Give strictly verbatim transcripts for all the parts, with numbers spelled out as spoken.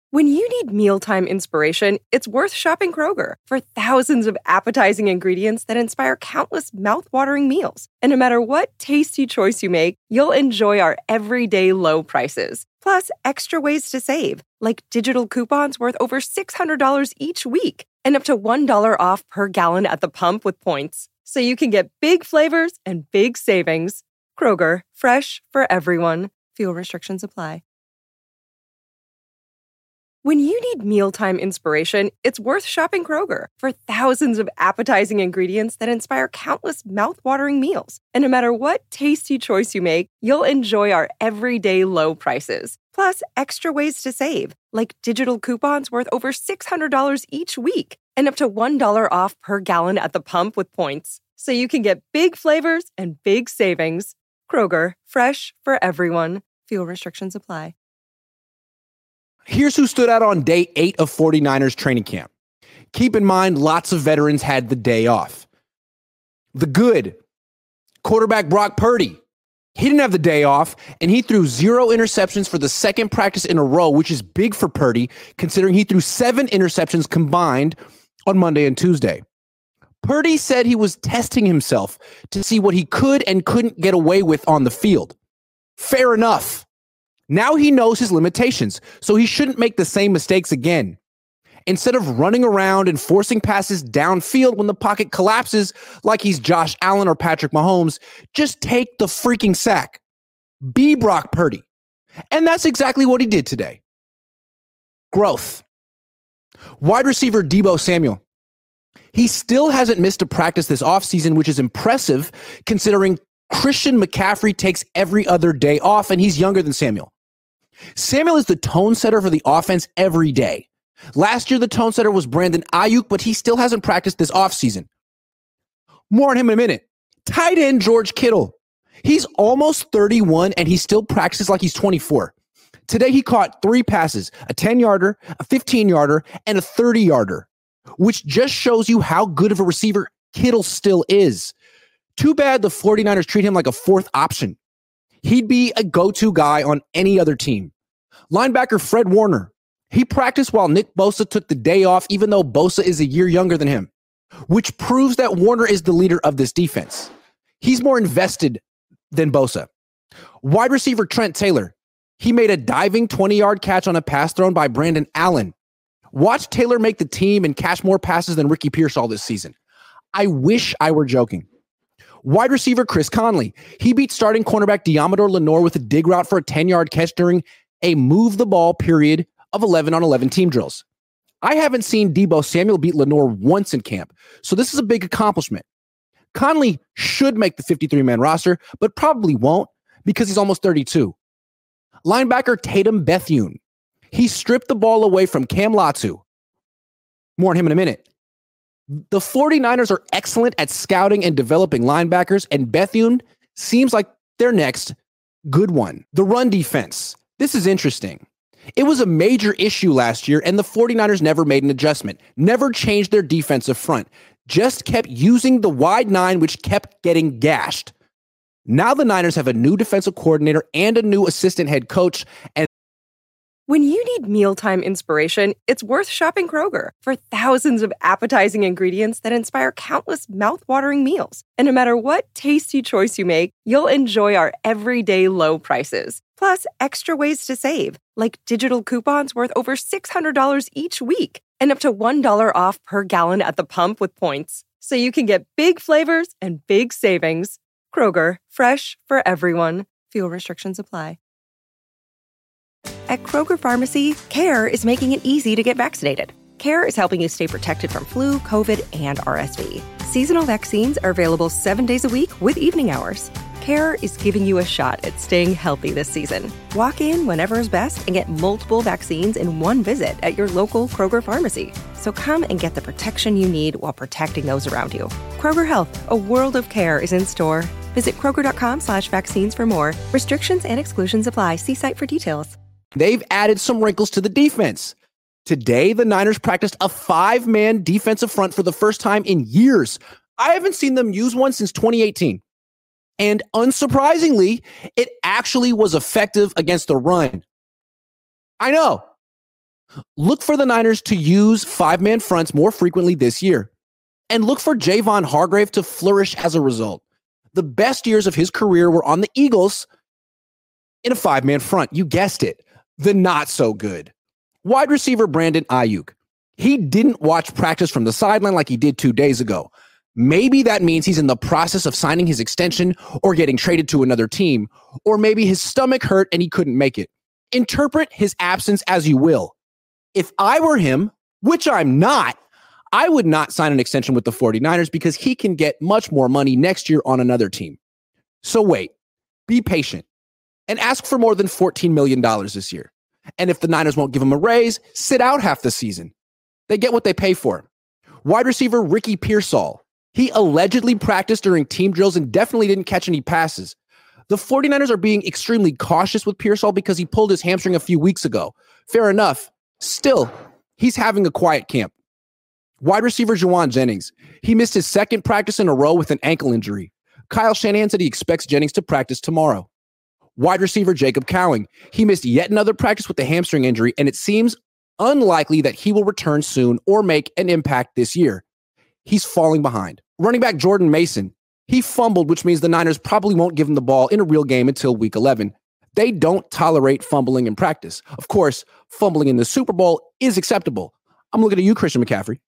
When you need mealtime inspiration, it's worth shopping Kroger for thousands of appetizing ingredients that inspire countless mouthwatering meals. And no matter what tasty choice you make, you'll enjoy our everyday low prices. Plus, extra ways to save, like digital coupons worth over six hundred dollars each week and up to one dollar off per gallon at the pump with points. So you can get big flavors and big savings. Kroger, fresh for everyone. Fuel restrictions apply. When you need mealtime inspiration, it's worth shopping Kroger for thousands of appetizing ingredients that inspire countless mouthwatering meals. And no matter what tasty choice you make, you'll enjoy our everyday low prices. Plus, extra ways to save, like digital coupons worth over six hundred dollars each week and up to one dollar off per gallon at the pump with points. So you can get big flavors and big savings. Kroger, fresh for everyone. Fuel restrictions apply. Here's who stood out on day eight of 49ers training camp. Keep in mind, lots of veterans had the day off. The good, quarterback Brock Purdy. He didn't have the day off, and he threw zero interceptions for the second practice in a row, which is big for Purdy, considering he threw seven interceptions combined on Monday and Tuesday. Purdy said he was testing himself to see what he could and couldn't get away with on the field. Fair enough. Now he knows his limitations, so he shouldn't make the same mistakes again. Instead of running around and forcing passes downfield when the pocket collapses like he's Josh Allen or Patrick Mahomes, just take the freaking sack. Be Brock Purdy. And that's exactly what he did today. Growth. Wide receiver Deebo Samuel. He still hasn't missed a practice this offseason, which is impressive considering Christian McCaffrey takes every other day off and he's younger than Samuel. Samuel is the tone setter for the offense every day. Last year, the tone setter was Brandon Ayuk, but he still hasn't practiced this offseason. More on him in a minute. Tight end George Kittle. He's almost thirty-one, and he still practices like he's twenty-four. Today, he caught three passes, a ten-yarder, a fifteen-yarder, and a thirty-yarder, which just shows you how good of a receiver Kittle still is. Too bad the 49ers treat him like a fourth option. He'd be a go-to guy on any other team. Linebacker Fred Warner. He practiced while Nick Bosa took the day off, even though Bosa is a year younger than him, which proves that Warner is the leader of this defense. He's more invested than Bosa. Wide receiver Trent Taylor. He made a diving twenty-yard catch on a pass thrown by Brandon Allen. Watch Taylor make the team and catch more passes than Ricky Pearsall this season. I wish I were joking. Wide receiver Chris Conley. He beat starting cornerback Deommodore Lenoir with a dig route for a ten-yard catch during a move-the-ball period of eleven on eleven team drills. I haven't seen Deebo Samuel beat Lenoir once in camp, so this is a big accomplishment. Conley should make the fifty-three man roster, but probably won't because he's almost thirty-two. Linebacker Tatum Bethune. He stripped the ball away from Cam Latu. More on him in a minute. The 49ers are excellent at scouting and developing linebackers, and Bethune seems like their next good one. The run defense. This is interesting. It was a major issue last year, and the 49ers never made an adjustment, never changed their defensive front, just kept using the wide nine, which kept getting gashed. Now the Niners have a new defensive coordinator and a new assistant head coach, and when you need mealtime inspiration, it's worth shopping Kroger for thousands of appetizing ingredients that inspire countless mouthwatering meals. And no matter what tasty choice you make, you'll enjoy our everyday low prices. Plus, extra ways to save, like digital coupons worth over six hundred dollars each week and up to one dollar off per gallon at the pump with points. So you can get big flavors and big savings. Kroger, fresh for everyone. Fuel restrictions apply. At Kroger Pharmacy, CARE is making it easy to get vaccinated. CARE is helping you stay protected from flu, COVID, and R S V. Seasonal vaccines are available seven days a week with evening hours. CARE is giving you a shot at staying healthy this season. Walk in whenever is best and get multiple vaccines in one visit at your local Kroger Pharmacy. So come and get the protection you need while protecting those around you. Kroger Health, a world of care is in store. Visit Kroger.com slash vaccines for more. Restrictions and exclusions apply. See site for details. They've added some wrinkles to the defense. Today, the Niners practiced a five-man defensive front for the first time in years. I haven't seen them use one since twenty eighteen. And unsurprisingly, it actually was effective against the run. I know. Look for the Niners to use five-man fronts more frequently this year. And look for Javon Hargrave to flourish as a result. The best years of his career were on the Eagles in a five-man front. You guessed it. The not so good. Wide receiver Brandon Ayuk. He didn't watch practice from the sideline like he did two days ago. Maybe that means he's in the process of signing his extension or getting traded to another team. Or maybe his stomach hurt and he couldn't make it. Interpret his absence as you will. If I were him, which I'm not, I would not sign an extension with the 49ers because he can get much more money next year on another team. So wait, be patient, and ask for more than fourteen million dollars this year. And if the Niners won't give him a raise, sit out half the season. They get what they pay for. Wide receiver Ricky Pearsall. He allegedly practiced during team drills and definitely didn't catch any passes. The 49ers are being extremely cautious with Pearsall because he pulled his hamstring a few weeks ago. Fair enough. Still, he's having a quiet camp. Wide receiver Juwan Jennings. He missed his second practice in a row with an ankle injury. Kyle Shanahan said he expects Jennings to practice tomorrow. Wide receiver Jacob Cowing. He missed yet another practice with a hamstring injury, and it seems unlikely that he will return soon or make an impact this year. He's falling behind. Running back Jordan Mason. He fumbled, which means the Niners probably won't give him the ball in a real game until week eleven. They don't tolerate fumbling in practice. Of course, fumbling in the Super Bowl is acceptable. I'm looking at you, Christian McCaffrey.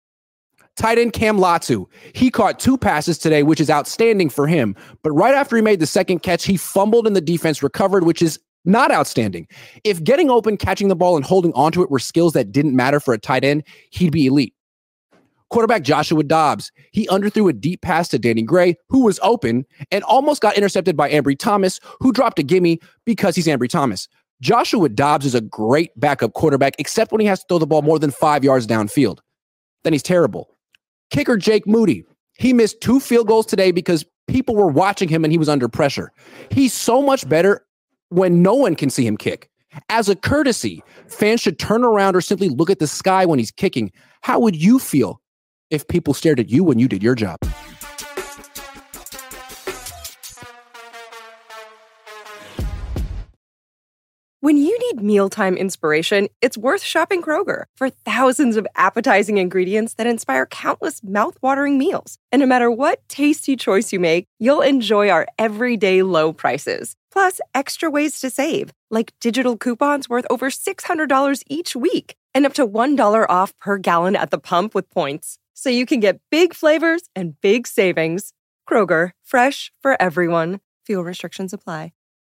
Tight end Cam Latu. He caught two passes today, which is outstanding for him. But right after he made the second catch, he fumbled and the defense recovered, which is not outstanding. If getting open, catching the ball, and holding onto it were skills that didn't matter for a tight end, he'd be elite. Quarterback Joshua Dobbs. He underthrew a deep pass to Danny Gray, who was open, and almost got intercepted by Ambry Thomas, who dropped a gimme because he's Ambry Thomas. Joshua Dobbs is a great backup quarterback, except when he has to throw the ball more than five yards downfield. Then he's terrible. Kicker Jake Moody. He missed two field goals today because people were watching him and he was under pressure. He's so much better when no one can see him kick. As a courtesy, fans should turn around or simply look at the sky when he's kicking. How would you feel if people stared at you when you did your job? When you need mealtime inspiration, it's worth shopping Kroger for thousands of appetizing ingredients that inspire countless mouthwatering meals. And no matter what tasty choice you make, you'll enjoy our everyday low prices. Plus, extra ways to save, like digital coupons worth over six hundred dollars each week and up to one dollar off per gallon at the pump with points. So you can get big flavors and big savings. Kroger, fresh for everyone. Fuel restrictions apply.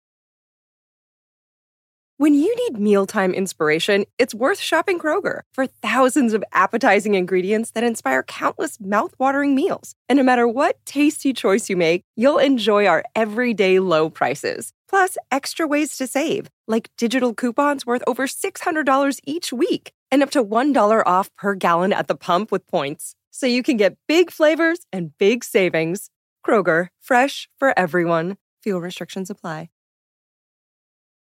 When you need mealtime inspiration, it's worth shopping Kroger for thousands of appetizing ingredients that inspire countless mouthwatering meals. And no matter what tasty choice you make, you'll enjoy our everyday low prices. Plus, extra ways to save, like digital coupons worth over six hundred dollars each week and up to one dollar off per gallon at the pump with points. So you can get big flavors and big savings. Kroger, fresh for everyone. Fuel restrictions apply.